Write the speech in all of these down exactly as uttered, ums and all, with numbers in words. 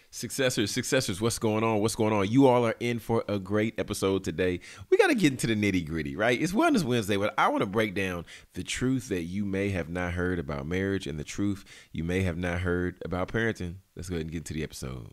Successors, successors, what's going on? What's going on? You all are in for a great episode today. We got to get into the nitty gritty, right? It's Wellness Wednesday, but I want to break down the truth that you may have not heard about marriage and the truth you may have not heard about parenting. Let's go ahead and get into the episode.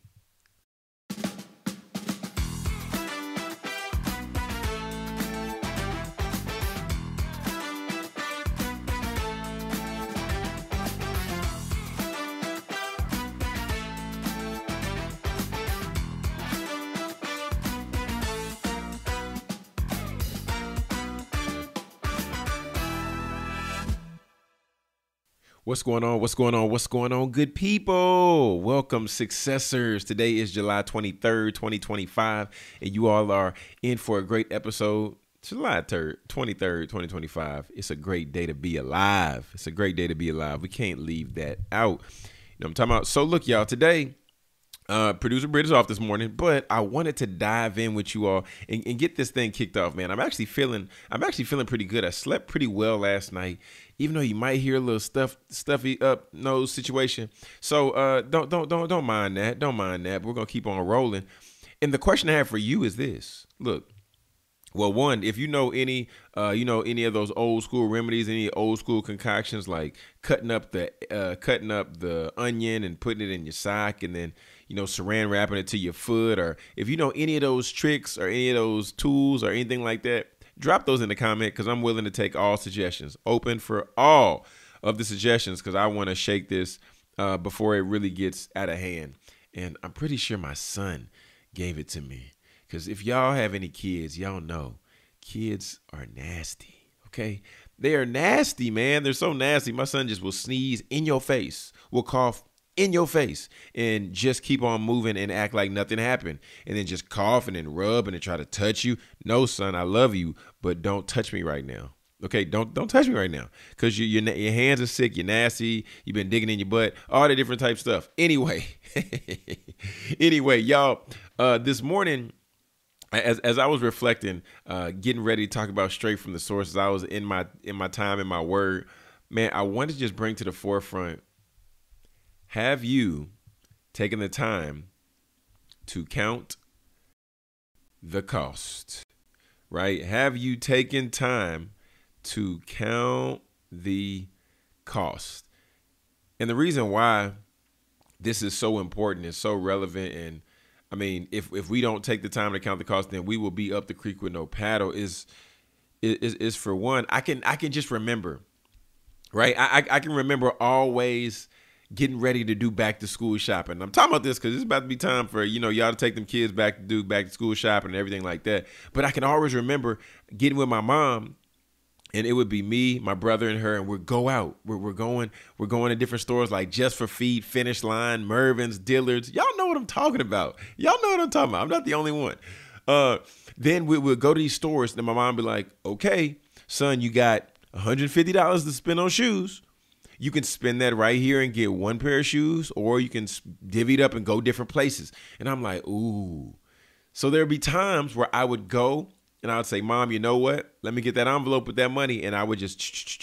What's going on? What's going on? What's going on, good people? Welcome, successors. Today is July twenty-third, twenty twenty-five, and you all are in for a great episode. July third, twenty-third, twenty twenty-five. It's a great day to be alive. It's a great day to be alive. We can't leave that out. You know what I'm talking about? So look, y'all, today, Uh, producer Britt is off this morning, but I wanted to dive in with you all and, and get this thing kicked off, man. I'm actually feeling, I'm actually feeling pretty good. I slept pretty well last night, even though you might hear a little stuff, stuffy up nose situation. So uh, don't, don't, don't, don't mind that. Don't mind that. But we're gonna keep on rolling. And the question I have for you is this: look. Well, one, if you know any, uh, you know, any of those old school remedies, any old school concoctions, like cutting up the, uh, cutting up the onion and putting it in your sock, and then, you know, saran wrapping it to your foot, or if you know any of those tricks or any of those tools or anything like that, drop those in the comment, because I'm willing to take all suggestions. Open for all of the suggestions, because I want to shake this uh, before it really gets out of hand. And I'm pretty sure my son gave it to me. Because if y'all have any kids, y'all know kids are nasty, okay? They are nasty, man. They're so nasty. My son just will sneeze in your face, will cough in your face, and just keep on moving and act like nothing happened. And then just coughing and rubbing and try to touch you. No, son, I love you, but don't touch me right now. Okay, don't don't touch me right now, because you, your, your hands are sick, you're nasty, you've been digging in your butt, all the different type stuff. Anyway, anyway, y'all, uh, this morning, As as I was reflecting, uh, getting ready to talk about straight from the sources, I was in my in my time in my word, man. I wanted to just bring to the forefront: have you taken the time to count the cost? Right? Have you taken time to count the cost? And the reason why this is so important and so relevant, and I mean, if if we don't take the time to count the cost, then we will be up the creek with no paddle. Is is is for one, I can I can just remember, right? I I can remember always getting ready to do back to school shopping. I'm talking about this because it's about to be time for, you know, y'all to take them kids back to do back to school shopping and everything like that. But I can always remember getting with my mom, and it would be me, my brother, and her, and we'd go out. We're, we're going, we're going to different stores like Just for Feet, Finish Line, Mervyn's, Dillard's. Y'all know what I'm talking about. Y'all know what I'm talking about. I'm not the only one. Uh, then we would go to these stores, and my mom would be like, "Okay, son, you got one hundred fifty dollars to spend on shoes. You can spend that right here and get one pair of shoes, or you can divvy it up and go different places." And I'm like, ooh. So there'd be times where I would go, and I would say, "Mom, you know what? Let me get that envelope with that money." And I would just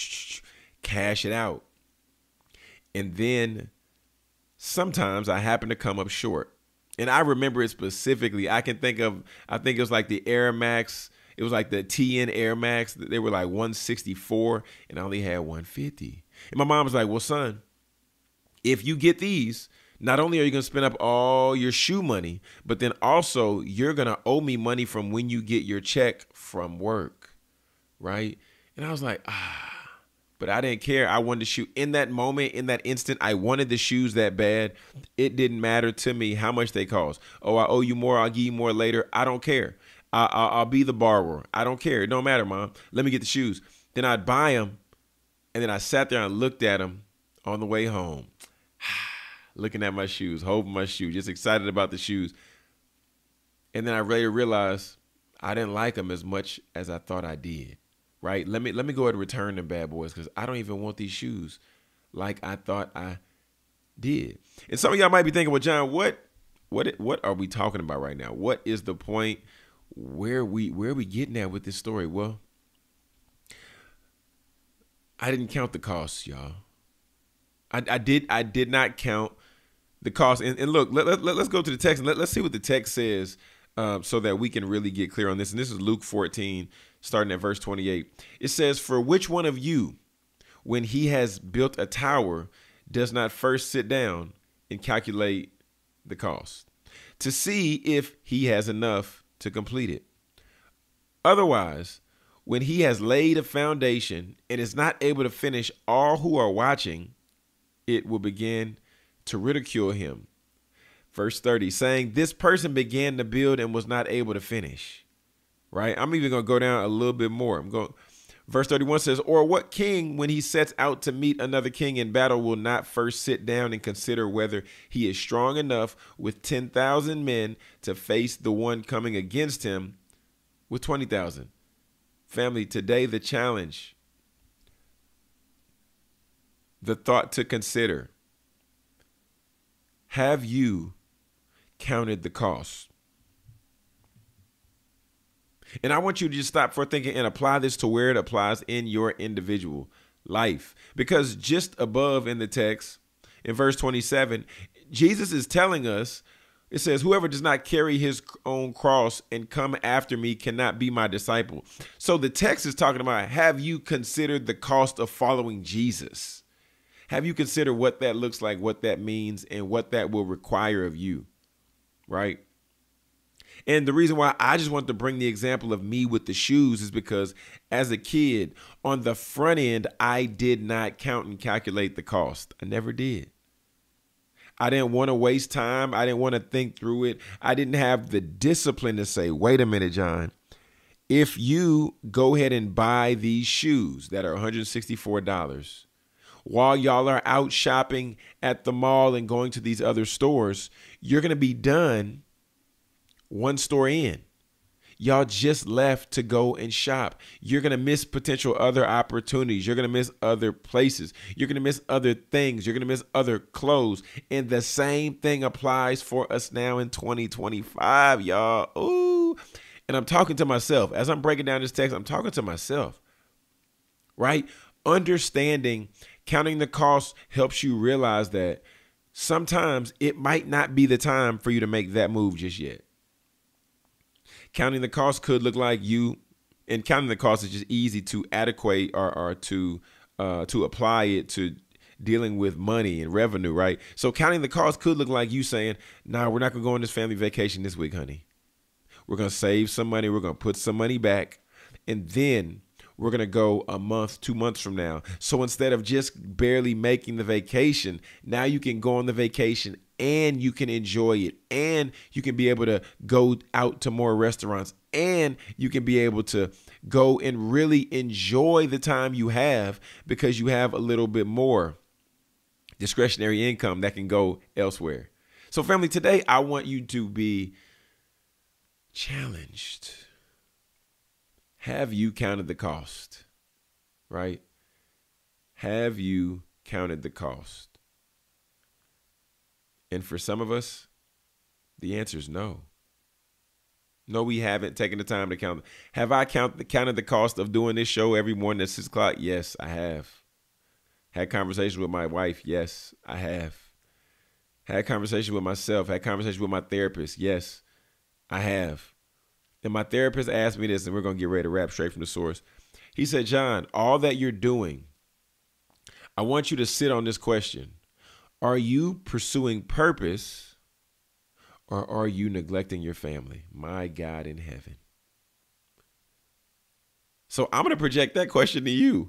cash it out. And then sometimes I happen to come up short. And I remember it specifically. I can think of, I think it was like the Air Max. It was like the T N Air Max. They were like one sixty-four, and I only had one fifty. And my mom was like, "Well, son, if you get these, not only are you going to spend up all your shoe money, but then also you're going to owe me money from when you get your check from work." Right? And I was like, ah, but I didn't care. I wanted to shoot in that moment, in that instant. I wanted the shoes that bad. It didn't matter to me how much they cost. Oh, I owe you more. I'll give you more later. I don't care. I, I, I'll be the borrower. I don't care. It don't matter, Mom. Let me get the shoes. Then I'd buy them. And then I sat there and looked at them on the way home. Looking at my shoes, holding my shoes, just excited about the shoes. And then I later realized I didn't like them as much as I thought I did, right? Let me let me go ahead and return them bad boys, because I don't even want these shoes like I thought I did. And some of y'all might be thinking, "Well, John, what what what are we talking about right now? What is the point? Where we where are we getting at with this story?" Well, I didn't count the costs, y'all. I, I did I did not count the cost. And, and look, let, let, let's go to the text and let, let's see what the text says um, so that we can really get clear on this. And this is Luke fourteen, starting at verse twenty-eight. It says, "For which one of you, when he has built a tower, does not first sit down and calculate the cost to see if he has enough to complete it? Otherwise, when he has laid a foundation and is not able to finish, all who are watching it will begin to ridicule him." Verse thirty, saying, "This person began to build and was not able to finish." Right? I'm even going to go down a little bit more. I'm going. Verse thirty-one says, "Or what king, when he sets out to meet another king in battle, will not first sit down and consider whether he is strong enough with ten thousand men to face the one coming against him with twenty thousand? Family, today the challenge, the thought to consider: have you counted the cost? And I want you to just stop for thinking and apply this to where it applies in your individual life. Because just above in the text, in verse twenty-seven, Jesus is telling us, it says, "Whoever does not carry his own cross and come after me cannot be my disciple." So the text is talking about, have you considered the cost of following Jesus? Have you considered what that looks like, what that means, and what that will require of you, right? And the reason why I just want to bring the example of me with the shoes is because as a kid, on the front end, I did not count and calculate the cost. I never did. I didn't want to waste time. I didn't want to think through it. I didn't have the discipline to say, wait a minute, John, if you go ahead and buy these shoes that are one hundred sixty-four dollars, while y'all are out shopping at the mall and going to these other stores, you're going to be done one store in. Y'all just left to go and shop. You're going to miss potential other opportunities. You're going to miss other places. You're going to miss other things. You're going to miss other clothes. And the same thing applies for us now in twenty twenty-five, y'all. Ooh. And I'm talking to myself. As I'm breaking down this text, I'm talking to myself, right? Understanding, counting the cost helps you realize that sometimes it might not be the time for you to make that move just yet. Counting the cost could look like you, and counting the cost is just easy to adequate or, or to uh, to apply it to dealing with money and revenue, right? So counting the cost could look like you saying, "Nah, we're not gonna go on this family vacation this week, honey. We're gonna save some money. We're gonna put some money back, and then we're going to go a month, two months from now." So instead of just barely making the vacation, now you can go on the vacation and you can enjoy it, and you can be able to go out to more restaurants, and you can be able to go and really enjoy the time you have because you have a little bit more discretionary income that can go elsewhere. So family, today I want you to be challenged. Have you counted the cost, right? Have you counted the cost? And for some of us, the answer is no. No, we haven't taken the time to count. Have I count, counted the cost of doing this show every morning at six o'clock? Yes, I have. Had conversations with my wife? Yes, I have. Had conversations with myself? Had conversations with my therapist? Yes, I have. And my therapist asked me this, and we're going to get ready to wrap straight from the source. He said, "John, all that you're doing, I want you to sit on this question. Are you pursuing purpose, or are you neglecting your family? My God in heaven." So I'm going to project that question to you.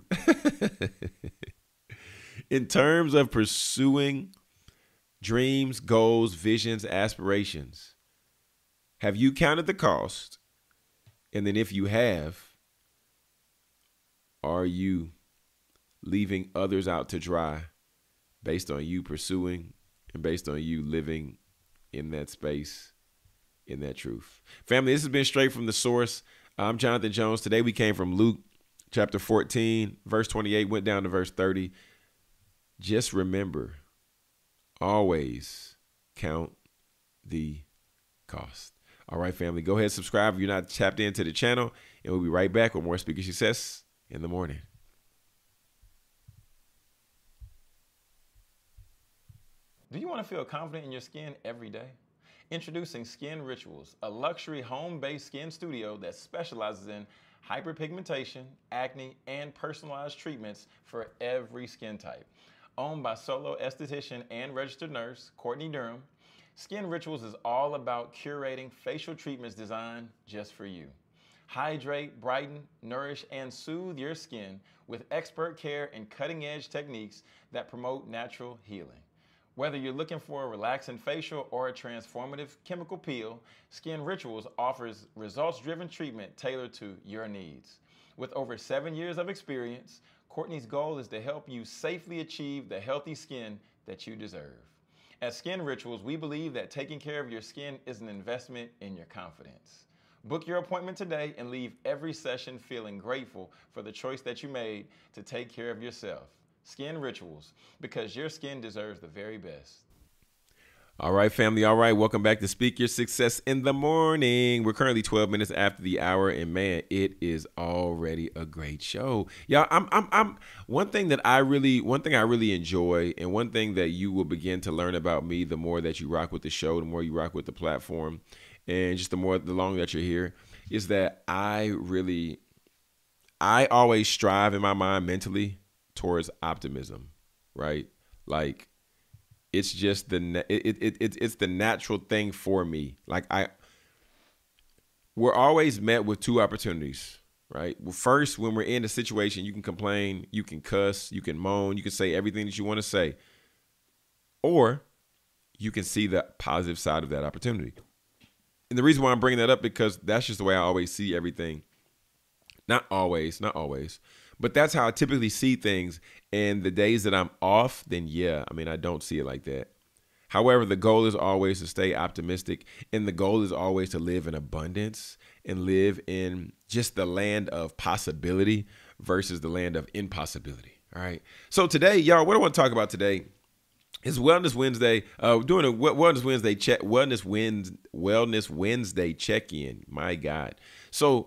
In terms of pursuing dreams, goals, visions, aspirations, have you counted the cost? And then if you have, are you leaving others out to dry based on you pursuing and based on you living in that space, in that truth? Family, this has been Straight from the Source. I'm Jonathan Jones. Today we came from Luke chapter fourteen, verse twenty-eight, went down to verse thirty. Just remember, always count the cost. All right, family, go ahead and subscribe if you're not tapped into the channel, and we'll be right back with more Speaker Success in the morning. Do you want to feel confident in your skin every day? Introducing Skin Rituals, a luxury home-based skin studio that specializes in hyperpigmentation, acne, and personalized treatments for every skin type. Owned by solo esthetician and registered nurse Courtney Durham, Skin Rituals is all about curating facial treatments designed just for you. Hydrate, brighten, nourish, and soothe your skin with expert care and cutting-edge techniques that promote natural healing. Whether you're looking for a relaxing facial or a transformative chemical peel, Skin Rituals offers results-driven treatment tailored to your needs. With over seven years of experience, Courtney's goal is to help you safely achieve the healthy skin that you deserve. At Skin Rituals, we believe that taking care of your skin is an investment in your confidence. Book your appointment today and leave every session feeling grateful for the choice that you made to take care of yourself. Skin Rituals, because your skin deserves the very best. All right, family. All right. Welcome back to Speak Your Success in the Morning. We're currently twelve minutes after the hour, and man, it is already a great show. Y'all, I'm, I'm, I'm, one thing that I really, one thing I really enjoy, and one thing that you will begin to learn about me the more that you rock with the show, the more you rock with the platform, and just the more, the longer that you're here, is that I really, I always strive in my mind mentally towards optimism, right? Like, it's just the it, it it it's the natural thing for me. Like I, we're always met with two opportunities, right? Well, first, when we're in a situation, you can complain, you can cuss, you can moan, you can say everything that you want to say, or you can see the positive side of that opportunity. And the reason why I'm bringing that up, because that's just the way I always see everything. Not always, not always. But that's how I typically see things. And the days that I'm off, then yeah, I mean, I don't see it like that. However, the goal is always to stay optimistic. And the goal is always to live in abundance and live in just the land of possibility versus the land of impossibility. All right. So today, y'all, what I want to talk about today is Wellness Wednesday. Uh, we're doing a Wellness Wednesday check, Wellness Wednesday, Wellness Wednesday check-in. My God. So,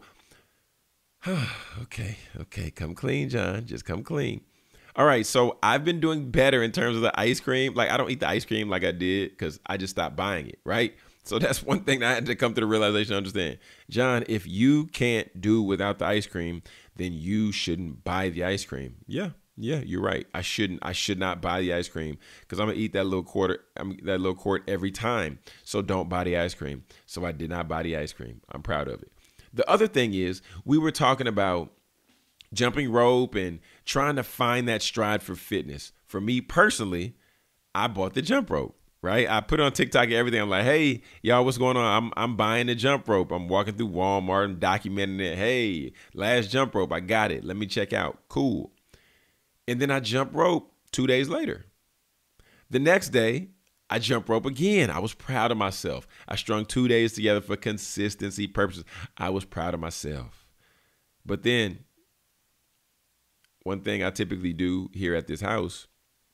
okay, okay, come clean, John. Just come clean. All right, so I've been doing better in terms of the ice cream. Like, I don't eat the ice cream like I did because I just stopped buying it, right? So that's one thing that I had to come to the realization to understand. John, if you can't do without the ice cream, then you shouldn't buy the ice cream. Yeah, yeah, you're right. I shouldn't. I should not buy the ice cream because I'm gonna eat that little quarter, I'm that little quart every time. So don't buy the ice cream. So I did not buy the ice cream. I'm proud of it. The other thing is, we were talking about jumping rope and trying to find that stride for fitness. For me personally, I bought the jump rope, right? I put it on TikTok and everything. I'm like, hey, y'all, what's going on? I'm I'm buying the jump rope. I'm walking through Walmart and documenting it. Hey, last jump rope, I got it. Let me check out. Cool. And then I jump rope two days later. The next day, I jump rope again. I was proud of myself. I strung two days together for consistency purposes. I was proud of myself. But then, one thing I typically do here at this house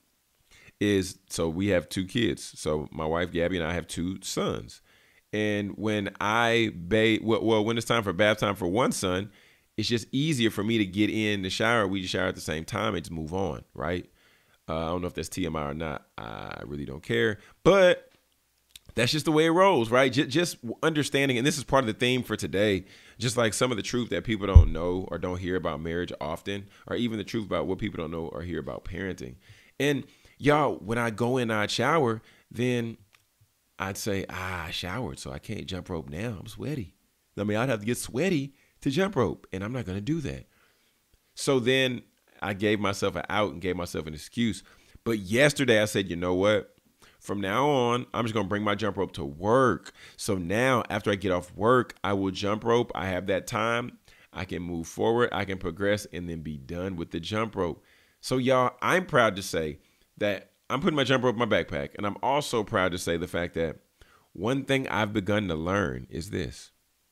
is, so we have two kids. So my wife, Gabby, and I have two sons. And when I bathe, well, when it's time for bath time for one son, it's just easier for me to get in the shower. We just shower at the same time and just move on, right? Uh, I don't know if that's T M I or not. I really don't care. But that's just the way it rolls, right? Just, just understanding, and this is part of the theme for today, just like some of the truth that people don't know or don't hear about marriage often, or even the truth about what people don't know or hear about parenting. And y'all, when I go in, I shower, then I'd say, ah, I showered, so I can't jump rope now. I'm sweaty. I mean, I'd have to get sweaty to jump rope, and I'm not going to do that. So then I gave myself an out and gave myself an excuse. But yesterday I said, you know what? From now on, I'm just going to bring my jump rope to work. So now after I get off work, I will jump rope. I have that time. I can move forward. I can progress and then be done with the jump rope. So y'all, I'm proud to say that I'm putting my jump rope in my backpack. And I'm also proud to say the fact that one thing I've begun to learn is this.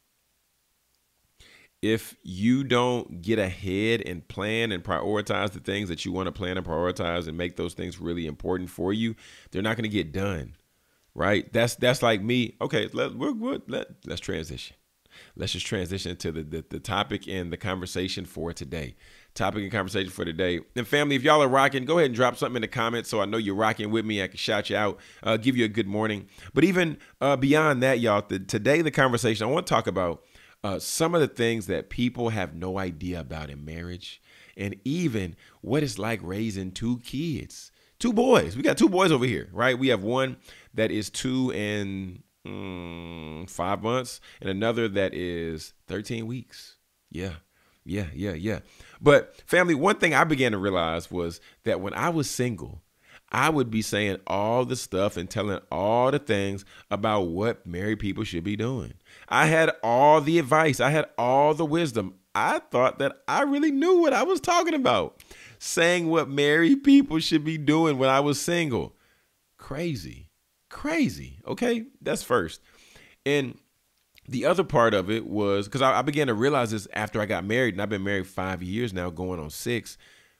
If you don't get ahead and plan and prioritize the things that you want to plan and prioritize and make those things really important for you, they're not going to get done, right? That's that's like me. Okay, let, we're, we're, let, let's transition. let's just transition to the, the, the topic and the conversation for today. Topic and conversation for today. And family, if y'all are rocking, go ahead and drop something in the comments so I know you're rocking with me. I can shout you out, uh, give you a good morning. But even uh, beyond that, y'all, the, today the conversation, I want to talk about uh, some of the things that people have no idea about in marriage, and even what it's like raising two kids, two boys. We got two boys over here, right? We have one that is two and mm, five months and another that is thirteen weeks. Yeah. Yeah, yeah, yeah. But family, one thing I began to realize was that when I was single, I would be saying all the stuff and telling all the things about what married people should be doing. I had all the advice. I had all the wisdom. I thought that I really knew what I was talking about, saying what married people should be doing when I was single. Crazy, crazy. Okay, that's first. And the other part of it was because I, I began to realize this after I got married, and I've been married five years now, going on six.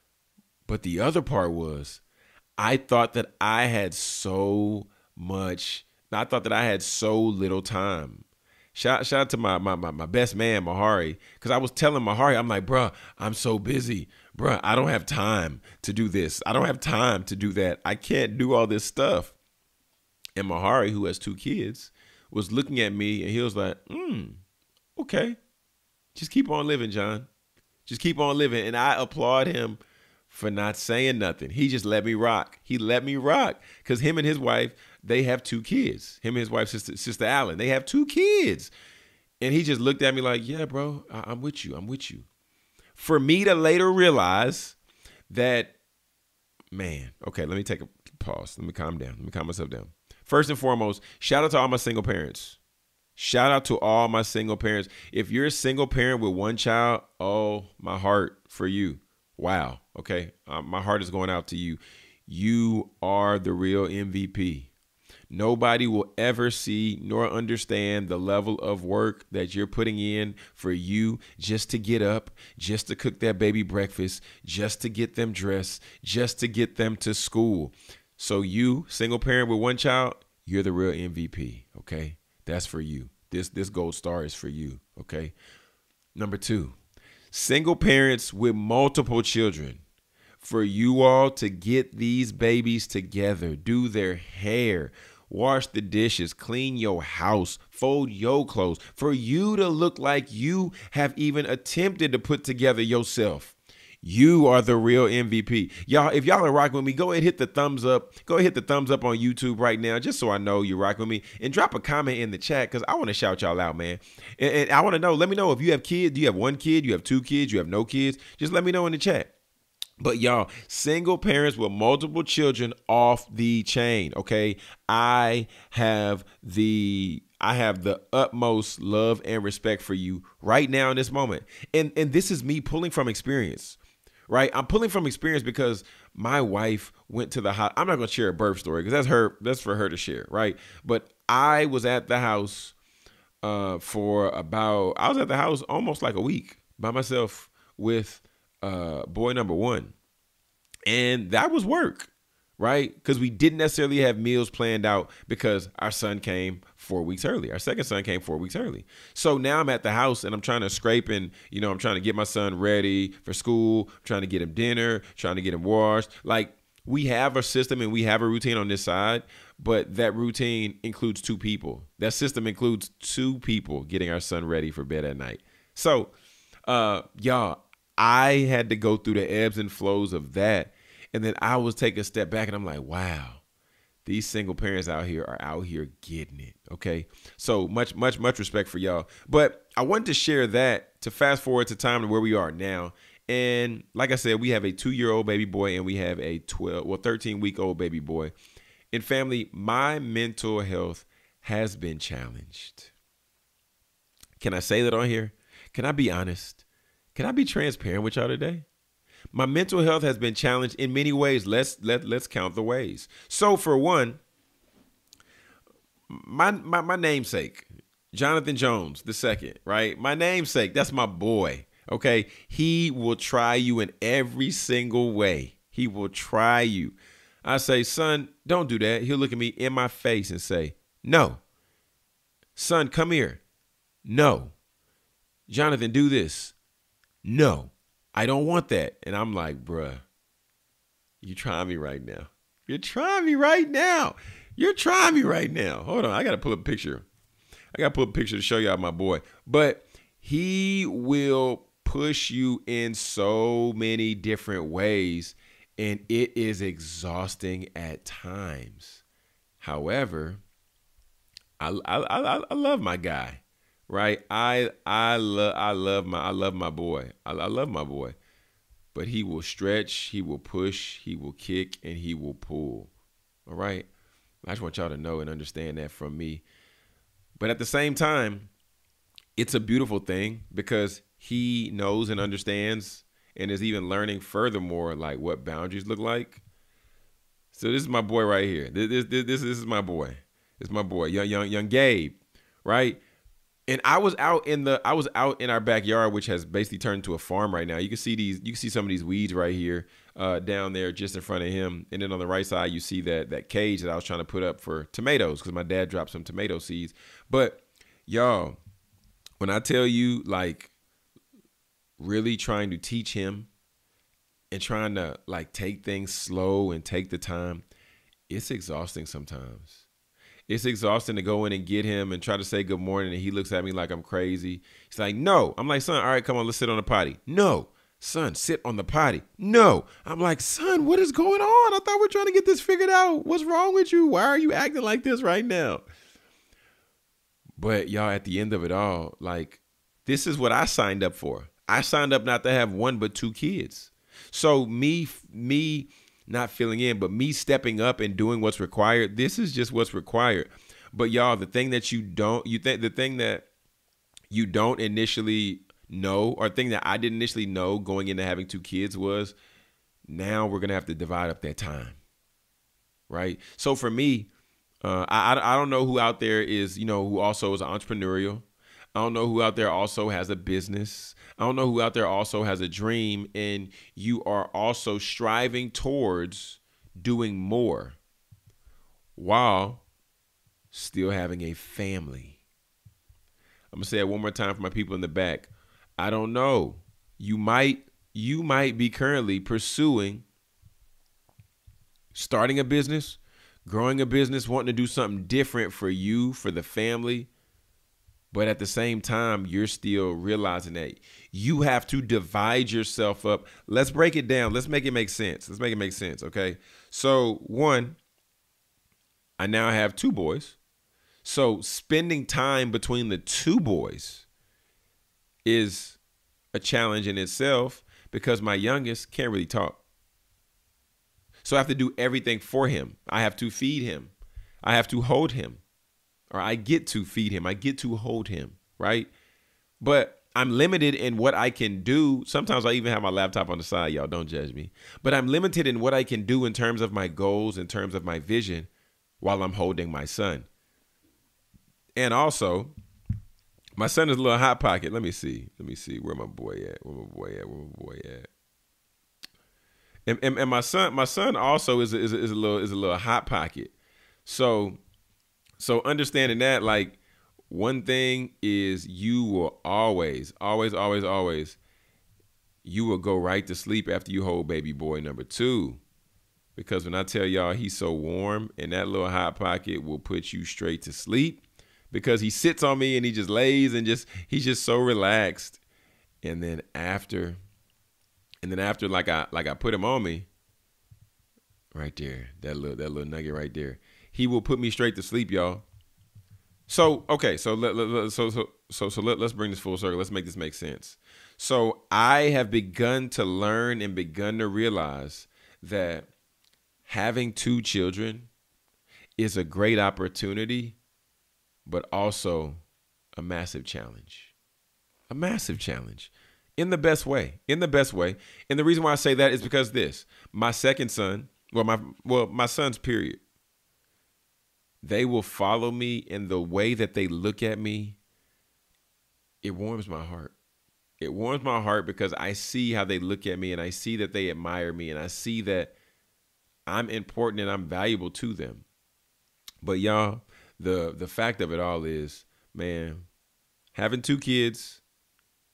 But the other part was I thought that I had so much. I thought that I had so little time. Shout, shout out to my, my, my, my best man, Mahari, because I was telling Mahari, I'm like, bruh, I'm so busy. Bruh, I don't have time to do this. I don't have time to do that. I can't do all this stuff. And Mahari, who has two kids, was looking at me and he was like, hmm, okay, just keep on living, John. Just keep on living. And I applaud him for not saying nothing. He just let me rock. He let me rock because him and his wife, they have two kids. Him and his wife, sister, sister Allen, they have two kids. And he just looked at me like, yeah, bro, I- I'm with you. I'm with you. For me to later realize that, man, okay, let me take a pause. Let me calm down. Let me calm myself down. First and foremost, shout out to all my single parents. Shout out to all my single parents. If you're a single parent with one child, oh, my heart for you. Wow. Okay. Um, my heart is going out to you. You are the real M V P. Nobody will ever see nor understand the level of work that you're putting in for you just to get up, just to cook that baby breakfast, just to get them dressed, just to get them to school. So you, single parent with one child, you're the real M V P, okay? That's for you. This this gold star is for you, okay? Number two, single parents with multiple children. For you all to get these babies together, do their hair, wash the dishes, clean your house, fold your clothes, for you to look like you have even attempted to put together yourself. You are the real M V P. Y'all, if y'all are rocking with me, go ahead, hit the thumbs up. Go ahead, hit the thumbs up on YouTube right now, just so I know you're rocking with me. And drop a comment in the chat, because I want to shout y'all out, man. And, and I want to know, let me know if you have kids. Do you have one kid? You have two kids? You have no kids? Just let me know in the chat. But y'all, single parents with multiple children, off the chain, okay? I have the... I have the utmost love and respect for you right now in this moment. And, and this is me pulling from experience. Right. I'm pulling from experience because my wife went to the house. I'm not going to share a birth story because that's her. That's for her to share. Right. But I was at the house uh, for about I was at the house almost like a week by myself with uh, boy number one. And that was work. Right. Because we didn't necessarily have meals planned out because our son came four weeks early. Our second son came four weeks early. So now I'm at the house and I'm trying to scrape and, you know, I'm trying to get my son ready for school, I'm trying to get him dinner, trying to get him washed. Like, we have a system and we have a routine on this side, but that routine includes two people. That system includes two people getting our son ready for bed at night. So, uh, y'all, I had to go through the ebbs and flows of that. And then I was taking a step back and I'm like, wow, these single parents out here are out here getting it. Okay. So much, much, much respect for y'all. But I wanted to share that to fast forward to time to where we are now. And like I said, we have a two year old baby boy and we have a twelve, well, thirteen week old baby boy. And family, my mental health has been challenged. Can I say that on here? Can I be honest? Can I be transparent with y'all today? My mental health has been challenged in many ways. Let's let let's count the ways. So for one, my my, my namesake, Jonathan Jones the second, right? My namesake, that's my boy. Okay, he will try you in every single way. He will try you. I say, son, don't do that. He'll look at me in my face and say, no. Son, come here. No. Jonathan, do this. No, I don't want that. And I'm like, bruh, you trying me right now. You're trying me right now. You're trying me right now. Hold on. I got to pull up a picture. I got to pull up a picture to show y'all my boy. But he will push you in so many different ways, and it is exhausting at times. However, I I I, I love my guy, right? I I love I love my I love my boy. I, I love my boy. But he will stretch, he will push, he will kick, and he will pull. All right? I just want y'all to know and understand that from me. But at the same time, it's a beautiful thing because he knows and understands and is even learning furthermore like what boundaries look like. So this is my boy right here. This this this, this is my boy. This is my boy, young young young Gabe, right? And I was out in the I was out in our backyard, which has basically turned into a farm right now. You can see these, you can see some of these weeds right here, uh, down there just in front of him. And then on the right side, you see that that cage that I was trying to put up for tomatoes because my dad dropped some tomato seeds. But y'all, when I tell you, like, really trying to teach him and trying to like take things slow and take the time, it's exhausting sometimes. It's exhausting to go in and get him and try to say good morning, and he looks at me like I'm crazy. He's like, no. I'm like, son, all right, come on, let's sit on the potty. No. Son, sit on the potty. No. I'm like, son, what is going on? I thought we we're trying to get this figured out. What's wrong with you? Why are you acting like this right now? But y'all, at the end of it all, like, this is what I signed up for. I signed up not to have one but two kids. So me, me, not filling in, but me stepping up and doing what's required. This is just what's required. But y'all, the thing that you don't, you think the thing that you don't initially know, or thing that I didn't initially know going into having two kids was, now we're going to have to divide up that time. Right. So for me, uh, I, I don't know who out there is, you know, who also is entrepreneurial. I don't know who out there also has a business. I don't know who out there also has a dream, and you are also striving towards doing more while still having a family. I'm going to say it one more time for my people in the back. I don't know. You might, you might be currently pursuing starting a business, growing a business, wanting to do something different for you, for the family. But at the same time, you're still realizing that you have to divide yourself up. Let's break it down. Let's make it make sense. Let's make it make sense. Okay. So one, I now have two boys. So spending time between the two boys is a challenge in itself because my youngest can't really talk. So I have to do everything for him. I have to feed him. I have to hold him. Or I get to feed him. I get to hold him, right? But I'm limited in what I can do. Sometimes I even have my laptop on the side. Y'all don't judge me. But I'm limited in what I can do in terms of my goals, in terms of my vision, while I'm holding my son. And also, my son is a little hot pocket. Let me see. Let me see. Where my boy at? Where my boy at? Where my boy at? And, and, and my son, my son also is a, is a, is a little is a little hot pocket. So. So understanding that, like, one thing is you will always, always, always, always, you will go right to sleep after you hold baby boy number two. Because when I tell y'all he's so warm, and that little hot pocket will put you straight to sleep because he sits on me and he just lays and just, he's just so relaxed. And then after, and then after, like I, like I put him on me right there, that little, that little nugget right there. He will put me straight to sleep, y'all. So, okay, so let, let, so so so so let, let's bring this full circle. Let's make this make sense. So I have begun to learn and begun to realize that having two children is a great opportunity, but also a massive challenge. A massive challenge in the best way, in the best way. And the reason why I say that is because this, my second son, well, my well, my sons, period. They will follow me in the way that they look at me. It warms my heart. It warms my heart because I see how they look at me and I see that they admire me and I see that I'm important and I'm valuable to them. But y'all, the, the fact of it all is, man, having two kids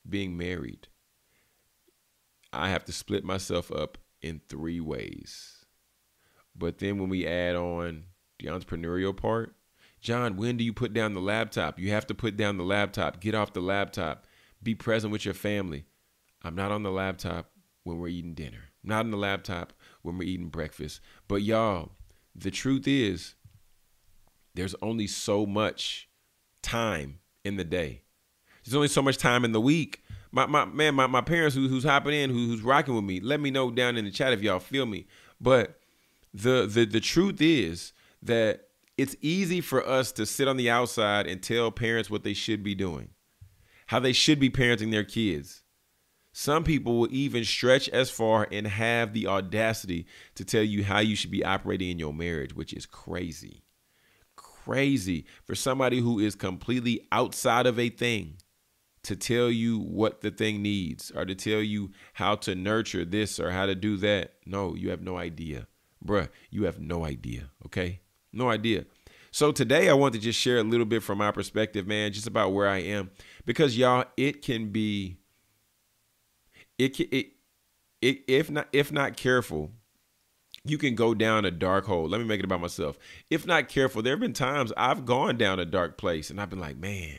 being married, I have to split myself up in three ways. But then when we add on the entrepreneurial part, John, when do you put down the laptop? You have to put down the laptop. Get off the laptop. Be present with your family. I'm not on the laptop when we're eating dinner. I'm not on the laptop when we're eating breakfast. But y'all, the truth is, there's only so much time in the day. There's only so much time in the week. My my man, my, my parents who, who's hopping in, who, who's rocking with me, let me know down in the chat if y'all feel me. But the the the truth is that it's easy for us to sit on the outside and tell parents what they should be doing, how they should be parenting their kids. Some people will even stretch as far and have the audacity to tell you how you should be operating in your marriage, which is crazy. Crazy for somebody who is completely outside of a thing to tell you what the thing needs or to tell you how to nurture this or how to do that. No, you have no idea. Bruh, you have no idea, okay? No idea. So today I want to just share a little bit from my perspective, man, just about where I am. Because y'all, it can be, it can, it, it if not, if not careful, you can go down a dark hole. Let me make it about myself. If not careful, there have been times I've gone down a dark place and I've been like, man,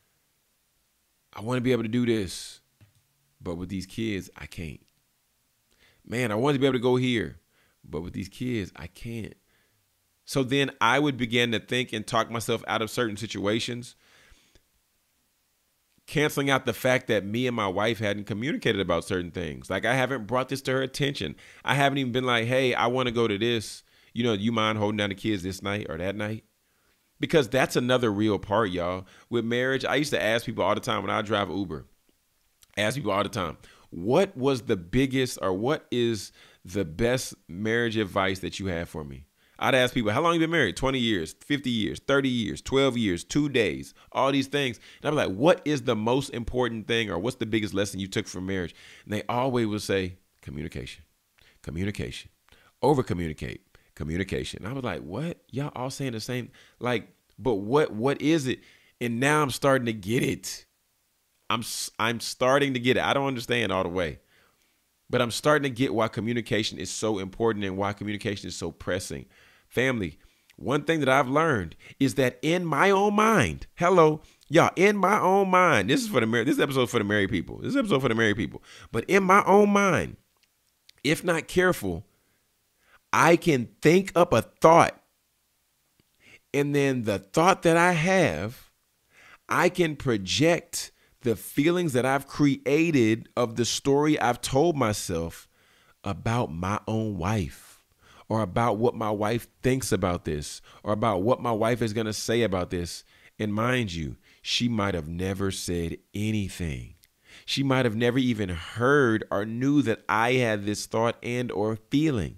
I want to be able to do this, but with these kids, I can't. Man, I want to be able to go here, but with these kids, I can't. So then I would begin to think and talk myself out of certain situations, canceling out the fact that me and my wife hadn't communicated about certain things. Like I haven't brought this to her attention. I haven't even been like, hey, I want to go to this. You know, you mind holding down the kids this night or that night? Because that's another real part, y'all. With marriage, I used to ask people all the time when I drive Uber, ask people all the time, what was the biggest or what is the best marriage advice that you have for me? I'd ask people, how long have you been married? twenty years, fifty years, thirty years, twelve years, two days, all these things. And I'm like, what is the most important thing or what's the biggest lesson you took from marriage? And they always would say communication, communication, over communicate, communication. And I was like, what? Y'all all saying the same, like, but what, what is it? And now I'm starting to get it. I'm, I'm starting to get it. I don't understand all the way, but I'm starting to get why communication is so important and why communication is so pressing. Family, one thing that I've learned is that in my own mind, hello, y'all, in my own mind, this is for the married, this episode for the married people. This episode for the married people. But in my own mind, if not careful, I can think up a thought. And then the thought that I have, I can project the feelings that I've created of the story I've told myself about my own wife, or about what my wife thinks about this, or about what my wife is going to say about this. And mind you, she might have never said anything. She might have never even heard or knew that I had this thought and or feeling.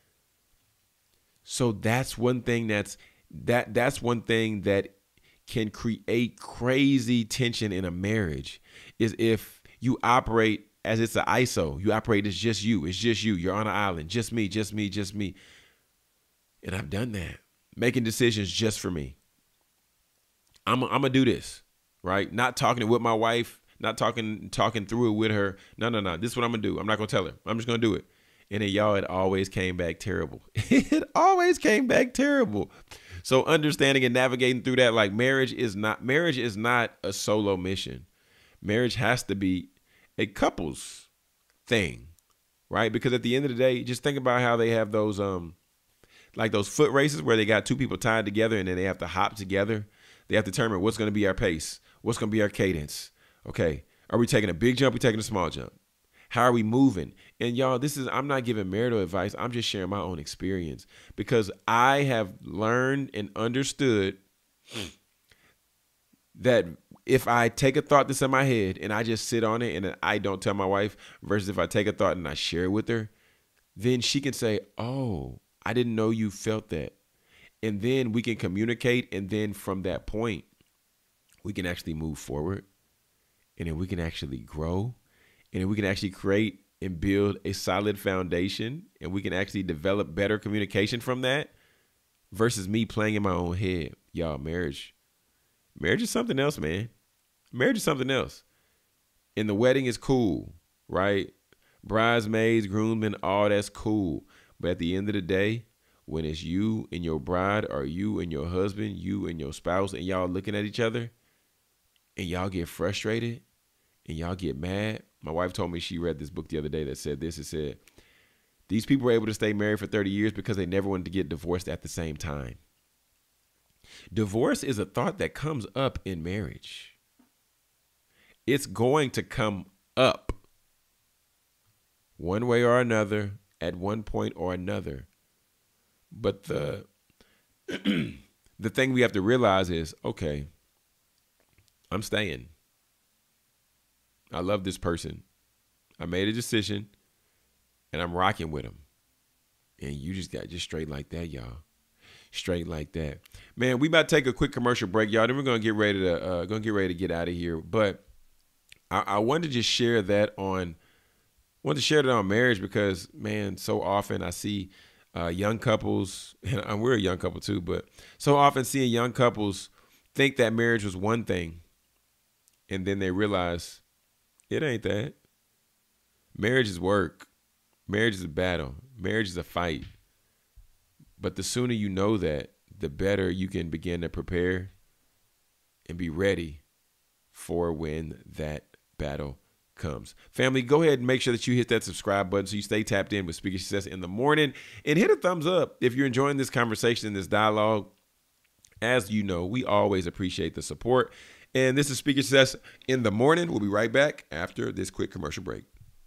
So that's one thing that's that that's one thing that can create crazy tension in a marriage, is if you operate as it's an I S O. You operate as just you. It's just you. You're on an island. Just me, just me, just me. And I've done that. Making decisions just for me. I'm, I'm going to do this, right? Not talking it with my wife, not talking talking through it with her. No, no, no. This is what I'm going to do. I'm not going to tell her. I'm just going to do it. And then y'all, it always came back terrible. It always came back terrible. So understanding and navigating through that, like marriage is not, marriage is not a solo mission. Marriage has to be a couple's thing, right? Because at the end of the day, just think about how they have those, um, like those foot races where they got two people tied together and then they have to hop together. They have to determine what's going to be our pace, what's going to be our cadence. Okay, are we taking a big jump? Are we taking a small jump? How are we moving? And y'all, this is, I'm not giving marital advice. I'm just sharing my own experience, because I have learned and understood that if I take a thought that's in my head and I just sit on it and I don't tell my wife, versus if I take a thought and I share it with her, then she can say, oh, I didn't know you felt that. And then we can communicate. And then from that point, we can actually move forward, and then we can actually grow, and then we can actually create and build a solid foundation, and we can actually develop better communication from that, versus me playing in my own head. Y'all, marriage, marriage is something else, man. Marriage is something else. And the wedding is cool, right? Bridesmaids, groomsmen, all that's cool. But at the end of the day, when it's you and your bride or you and your husband, you and your spouse, and y'all looking at each other and y'all get frustrated and y'all get mad. My wife told me she read this book the other day that said this. It said, these people were able to stay married for thirty years because they never wanted to get divorced at the same time. Divorce is a thought that comes up in marriage. It's going to come up one way or another at one point or another. But the the thing we have to realize is, okay, I'm staying. I love this person. I made a decision and I'm rocking with him. And you just got just straight like that, y'all. Straight like that. Man, we about to take a quick commercial break, y'all. Then we're gonna get ready to uh gonna get ready to get out of here. But I, I wanted to just share that on wanted to share that on marriage because, man, so often I see uh young couples, and we're a young couple too, but so often seeing young couples think that marriage was one thing, and then they realize it ain't that. Marriage is work. Marriage is a battle. Marriage is a fight. But the sooner you know that, the better you can begin to prepare and be ready for when that battle comes. Family, go ahead and make sure that you hit that subscribe button so you stay tapped in with Speaker Success in the morning, and hit a thumbs up if you're enjoying this conversation and this dialogue. As you know, we always appreciate the support. And this is Speaker Success in the morning. We'll be right back after this quick commercial break.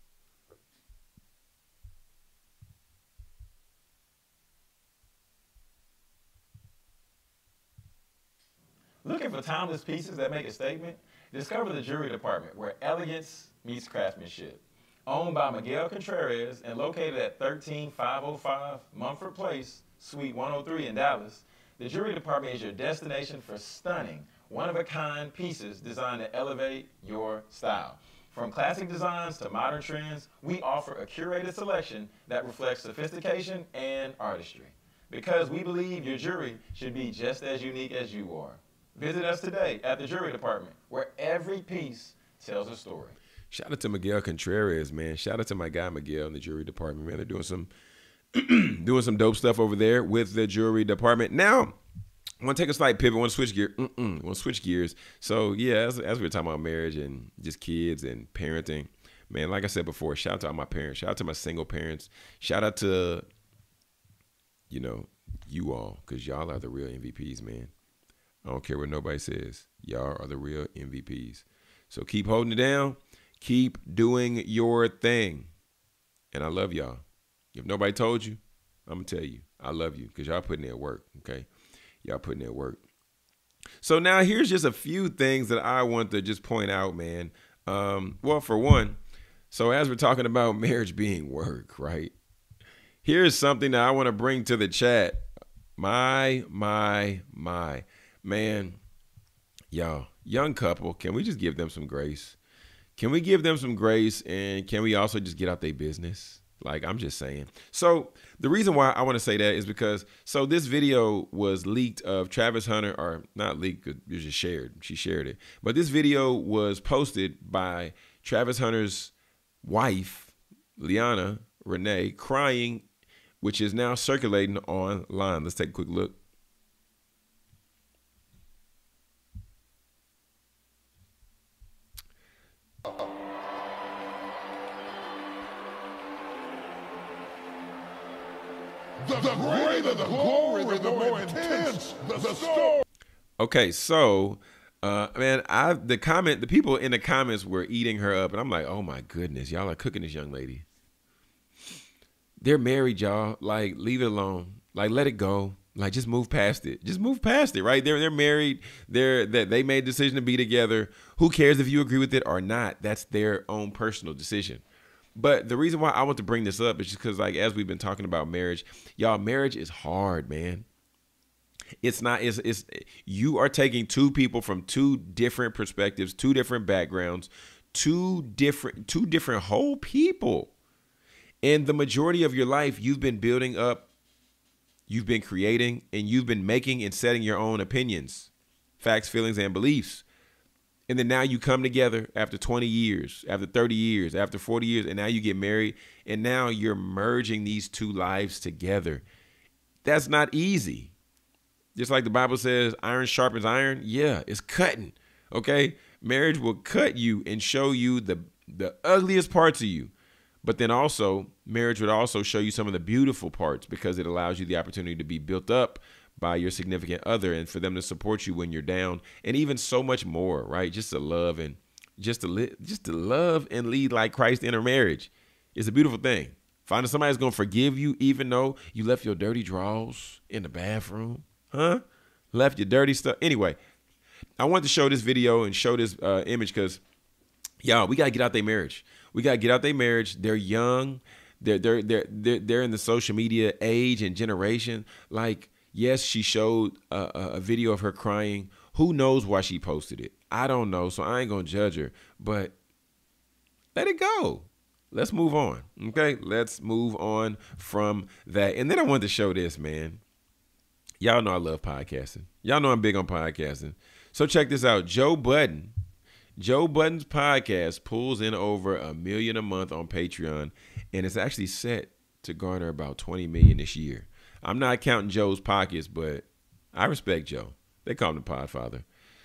Looking for timeless pieces that make a statement? Discover the Jewelry Department, where elegance meets craftsmanship. Owned by Miguel Contreras and located at thirteen five oh five Mumford Place, Suite one oh three in Dallas, the Jewelry Department is your destination for stunning, one-of-a-kind pieces designed to elevate your style. From classic designs to modern trends, we offer a curated selection that reflects sophistication and artistry. Because we believe your jewelry should be just as unique as you are. Visit us today at the Jewelry Department, where every piece tells a story. Shout out to Miguel Contreras, man. Shout out to my guy Miguel in the Jewelry Department, man. They're doing some doing some dope stuff over there with the Jewelry Department. Now, I want to take a slight pivot. I want to switch gear. Mm-mm, I want to switch gears. So, yeah, as, as we were talking about marriage and just kids and parenting, man, like I said before, shout out to all my parents. Shout out to my single parents. Shout out to, you know, you all, because y'all are the real M V Ps, man. I don't care what nobody says. Y'all are the real M V Ps. So keep holding it down. Keep doing your thing. And I love y'all. If nobody told you, I'm going to tell you. I love you because y'all putting in work, okay? Y'all putting in work. So now here's just a few things that I want to just point out, man. Um, well, for one, so as we're talking about marriage being work, right? Here's something that I want to bring to the chat. My, my, my. Man, y'all, young couple, can we just give them some grace? Can we give them some grace, and can we also just get out their business? Like, I'm just saying. So the reason why I want to say that is because, so this video was leaked of Travis Hunter, or not leaked, it was just shared. She shared it. But this video was posted by Travis Hunter's wife, Liana Renee, crying, which is now circulating online. Let's take a quick look. The, the greater the glory, the more intense the story. Okay, so, uh, man, I the comment, the people in the comments were eating her up, and I'm like, oh my goodness, y'all are cooking this young lady. They're married, y'all. Like, leave it alone. Like, let it go. Like, just move past it. Just move past it, right? They're they're married. They're that they made a decision to be together. Who cares if you agree with it or not? That's their own personal decision. But the reason why I want to bring this up is just because, like, as we've been talking about marriage, y'all, marriage is hard, man. It's not, it's, it's, you are taking two people from two different perspectives, two different backgrounds, two different, two different whole people. And the majority of your life, you've been building up, you've been creating, and you've been making and setting your own opinions, facts, feelings, and beliefs. And then now you come together after twenty years, after thirty years, after forty years, and now you get married, and now you're merging these two lives together. That's not easy. Just like the Bible says, iron sharpens iron. Yeah, it's cutting. Okay? Marriage will cut you and show you the, the ugliest parts of you. But then also, marriage would also show you some of the beautiful parts because it allows you the opportunity to be built up by your significant other and for them to support you when you're down, and even so much more, right? Just to love and just to li- just to love and lead like Christ in a marriage is a beautiful thing. Finding somebody that's gonna forgive you even though you left your dirty drawers in the bathroom, huh? Left your dirty stuff. Anyway, I wanted to show this video and show this uh, image because, y'all, we gotta get out their marriage. We gotta get out their marriage. They're young. They're they're they're they're, they're in the social media age and generation. Like, yes, she showed a, a video of her crying. Who knows why she posted it? I don't know, so I ain't gonna judge her. But let it go. Let's move on, okay? Let's move on from that. And then I wanted to show this, man. Y'all know I love podcasting. Y'all know I'm big on podcasting. So check this out. Joe Budden. Joe Budden's podcast pulls in over a million a month on Patreon, and it's actually set to garner about twenty million this year. I'm not counting Joe's pockets, but I respect Joe. They call him the Podfather.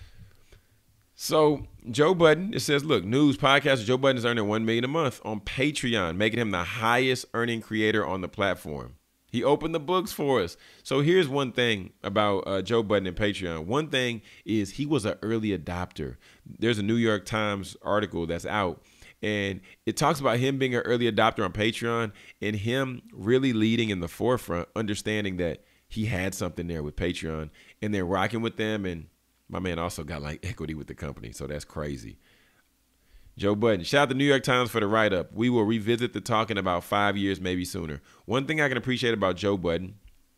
So Joe Budden, it says, look, news podcaster Joe Budden is earning one million dollars a month on Patreon, making him the highest earning creator on the platform. He opened the books for us. So here's one thing about uh, Joe Budden and Patreon. One thing is he was an early adopter. There's a New York Times article that's out, and it talks about him being an early adopter on Patreon and him really leading in the forefront, understanding that he had something there with Patreon and then rocking with them. And my man also got like equity with the company. So that's crazy. Joe Budden, shout out to New York Times for the write-up. We will revisit the talk in about five years, maybe sooner. One thing I can appreciate about Joe Budden,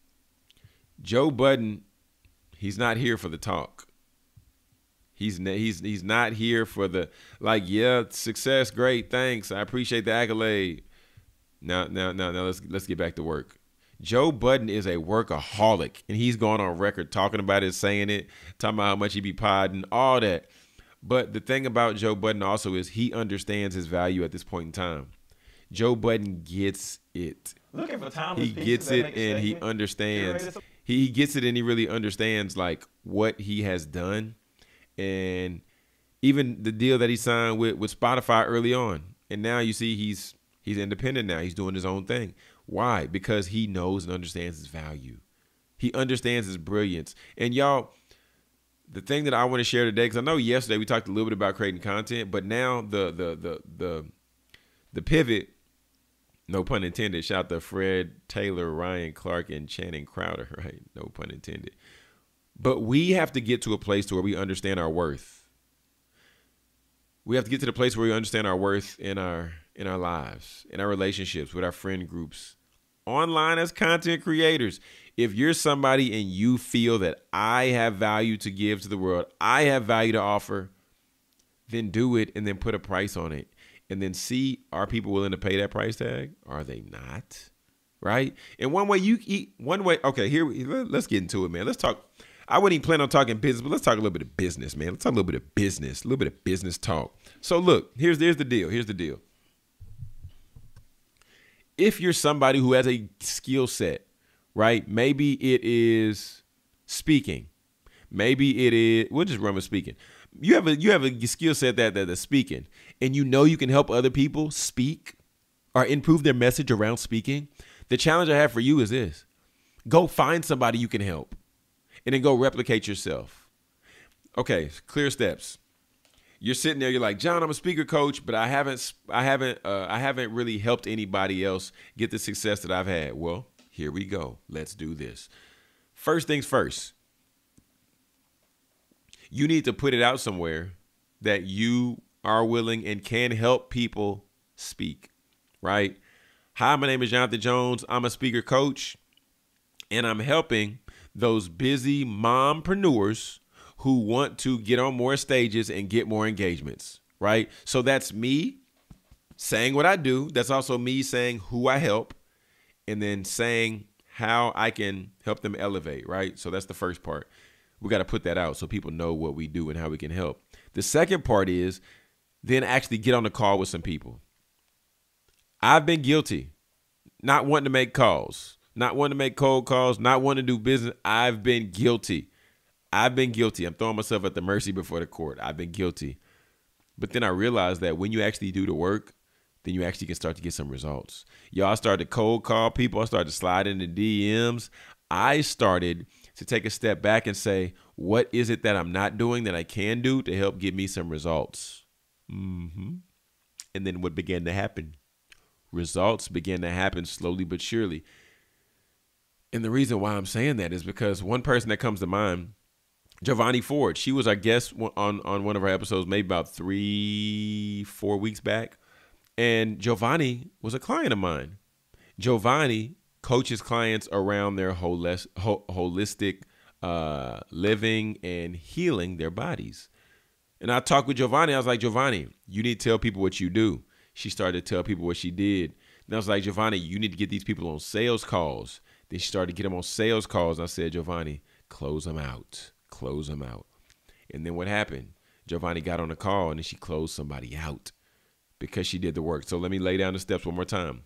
Joe Budden, he's not here for the talk. He's he's he's not here for the, like, yeah, success, great, thanks, I appreciate the accolade. Now, now, now, now, let's let's get back to work. Joe Budden is a workaholic, and he's gone on record talking about it, saying it, talking about how much he be podding, all that. But the thing about Joe Budden also is he understands his value at this point in time. Joe Budden gets it. Looking for timeless He pieces gets that it make a and he statement. understands. He gets it and he really understands like what he has done, and even the deal that he signed with, with Spotify early on. And now you see he's he's independent now. He's doing his own thing. Why? Because he knows and understands his value. He understands his brilliance. And y'all, the thing that I want to share today, because I know yesterday we talked a little bit about creating content, but now the the the the the pivot, no pun intended, shout out to Fred Taylor, Ryan Clark, and Channing Crowder, right? No pun intended. But we have to get to a place to where we understand our worth. We have to get to the place where we understand our worth in our in our lives, in our relationships, with our friend groups, online as content creators. If you're somebody and you feel that I have value to give to the world, I have value to offer, then do it and then put a price on it. And then see, are people willing to pay that price tag? Are they not? Right? And one way you eat, one way, okay, here, let's get into it, man. Let's talk. I wouldn't even plan on talking business, but let's talk a little bit of business, man. Let's talk a little bit of business, a little bit of business talk. So look, here's, here's the deal. Here's the deal. If you're somebody who has a skill set, right? Maybe it is speaking. Maybe it is, we'll just run with speaking. You have a you have a skill set that that is speaking, and you know you can help other people speak or improve their message around speaking. The challenge I have for you is this: go find somebody you can help, and then go replicate yourself. Okay, clear steps. You're sitting there, you're like, John, I'm a speaker coach, but I haven't I haven't uh, I haven't really helped anybody else get the success that I've had. Well, here we go. Let's do this. First things first. You need to put it out somewhere that you are willing and can help people speak, right? Hi, my name is Jonathan Jones. I'm a speaker coach, and I'm helping those busy mompreneurs who want to get on more stages and get more engagements, right? So that's me saying what I do. That's also me saying who I help, and then saying how I can help them elevate, right? So that's the first part. we got to put that out so people know what we do and how we can help. The second part is then actually get on the call with some people. I've been guilty, not wanting to make calls, not wanting to make cold calls, not wanting to do business. I've been guilty. I've been guilty. I'm throwing myself at the mercy before the court. I've been guilty. But then I realized that when you actually do the work, then you actually can start to get some results. Y'all started to cold call people. I started to slide into D Ms. I started to take a step back and say, what is it that I'm not doing that I can do to help give me some results? Mm-hmm. And then what began to happen? Results began to happen slowly but surely. And the reason why I'm saying that is because one person that comes to mind, Giovanni Ford, she was our guest on, on one of our episodes, maybe about three, four weeks back. And Giovanni was a client of mine. Giovanni coaches clients around their holis- ho- holistic uh, living and healing their bodies. And I talked with Giovanni. I was like, Giovanni, you need to tell people what you do. She started to tell people what she did. And I was like, Giovanni, you need to get these people on sales calls. Then she started to get them on sales calls. I said, Giovanni, close them out. Close them out. And then what happened? Giovanni got on a call and then she closed somebody out because she did the work. So let me lay down the steps one more time.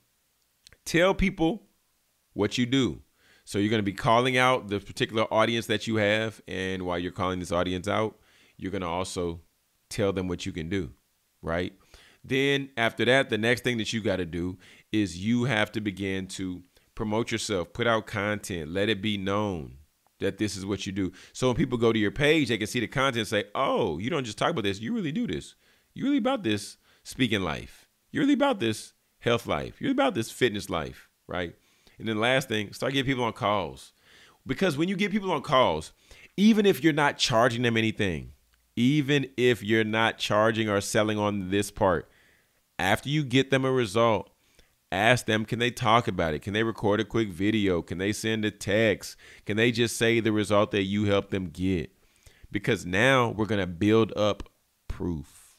Tell people what you do. So you're going to be calling out the particular audience that you have. And while you're calling this audience out, you're going to also tell them what you can do, right? Then after that, the next thing that you got to do is you have to begin to promote yourself, put out content, let it be known that this is what you do. So when people go to your page, they can see the content and say, oh, you don't just talk about this. You really do this. You're really about this speaking life. You're really about this health life. You're about this fitness life, right? And then last thing, start getting people on calls. Because when you get people on calls, even if you're not charging them anything, even if you're not charging or selling on this part, after you get them a result, ask them, can they talk about it? Can they record a quick video? Can they send a text? Can they just say the result that you helped them get? Because now we're going to build up proof.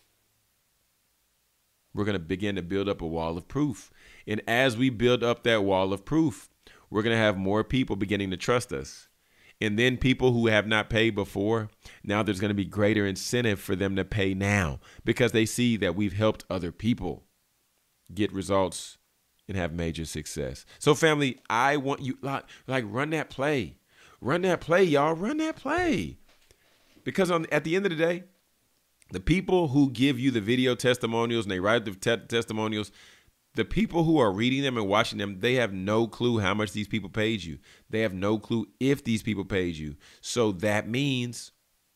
We're going to begin to build up a wall of proof. And as we build up that wall of proof, we're going to have more people beginning to trust us. And then people who have not paid before, now there's going to be greater incentive for them to pay now because they see that we've helped other people get results and have major success. So family, I want you like, like run that play, run that play, y'all run that play. Because on at the end of the day, the people who give you the video testimonials and they write the te- testimonials, the people who are reading them and watching them, they have no clue how much these people paid you. They have no clue if these people paid you. So that means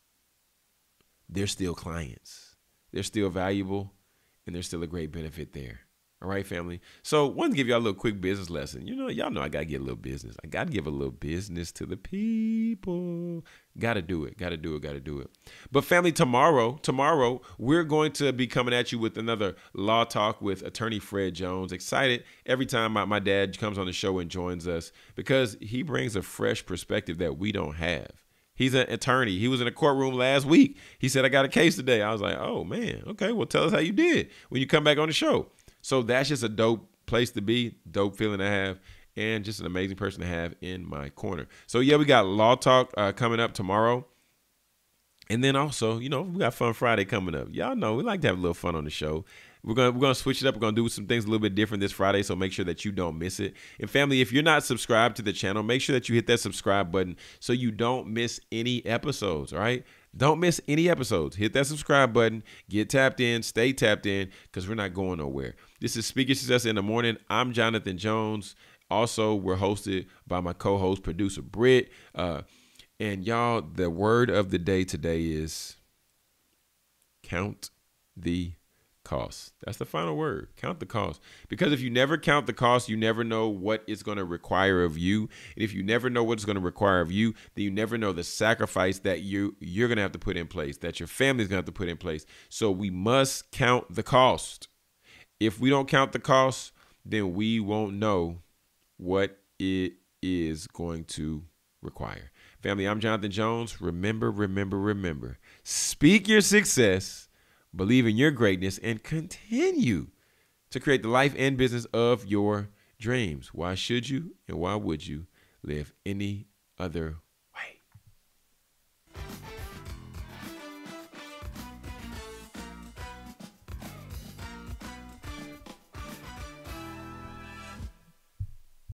they're still clients. They're still valuable and there's still a great benefit there. All right, family. So I wanted to give y'all a little quick business lesson. You know, y'all know I got to get a little business. I got to give a little business to the people. Got to do it. Got to do it. Got to do it. But family, tomorrow, tomorrow, we're going to be coming at you with another Law Talk with attorney Fred Jones. Excited every time my, my dad comes on the show and joins us because he brings a fresh perspective that we don't have. He's an attorney. He was in a courtroom last week. He said, I got a case today. I was like, oh, man. Okay, well, tell us how you did when you come back on the show. So that's just a dope place to be, dope feeling to have, and just an amazing person to have in my corner. So, yeah, we got Law Talk uh, coming up tomorrow. And then also, you know, we got Fun Friday coming up. Y'all know we like to have a little fun on the show. We're going we're gonna switch it up. We're going to do some things a little bit different this Friday, so make sure that you don't miss it. And family, if you're not subscribed to the channel, make sure that you hit that subscribe button so you don't miss any episodes, all right? Don't miss any episodes. Hit that subscribe button. Get tapped in. Stay tapped in because we're not going nowhere. This is Speaking Success in the Morning. I'm Jonathan Jones. Also, we're hosted by my co-host, producer Britt. Uh, and y'all, the word of the day today is count the cost. That's the final word. Count the cost. Because if you never count the cost, you never know what it's going to require of you. And if you never know what it's going to require of you, then you never know the sacrifice that you, you're going to have to put in place, that your family's going to have to put in place. So we must count the cost. If we don't count the cost, then we won't know what it is going to require. Family, I'm Jonathan Jones. Remember, remember, remember. Speak your success. Believe in your greatness and continue to create the life and business of your dreams. Why should you and why would you live any other